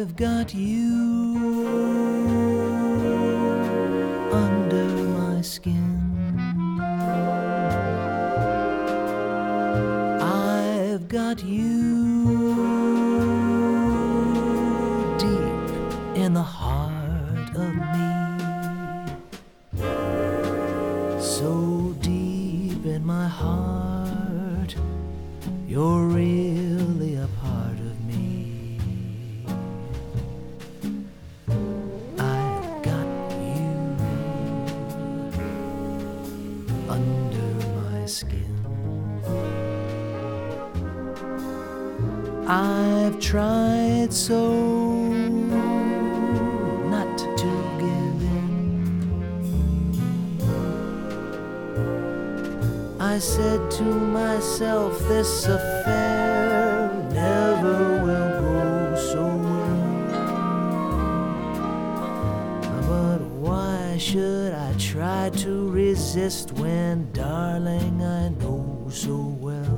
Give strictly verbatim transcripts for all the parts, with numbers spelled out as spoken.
I've got you under my skin. I've got you deep in the heart of me, so deep in my heart, you're really a part of me. I've got you under my skin. I've tried so not to give in. I said to myself, this affair never will go so well. But why should I try to resist when, darling, I know so well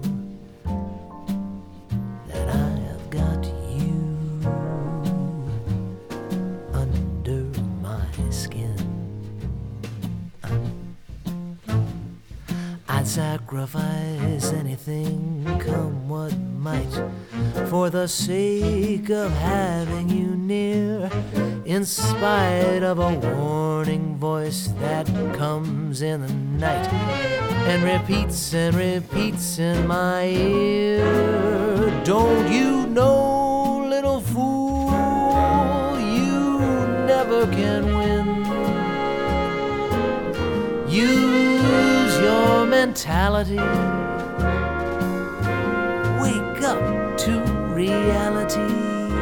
I'd sacrifice anything, come what might, for the sake of having you near, in spite of a warning voice that comes in the night and repeats and repeats in my ear. Don't you know, little fool, you never can win. Use your mentality, wake up to reality.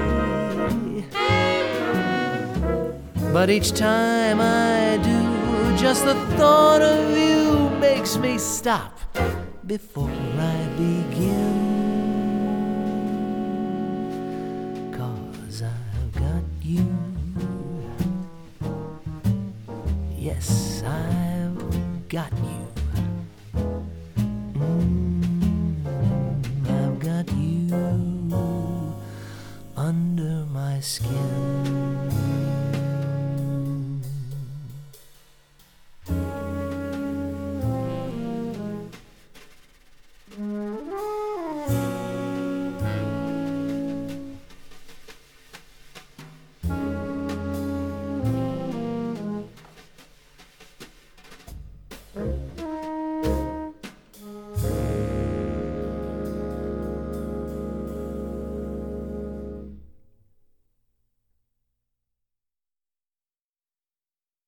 But each time I do, just the thought of you makes me stop before I begin. 'Cause I've got you. Yes, I've got you. Mm, I've got you under my skin. Mm-hmm.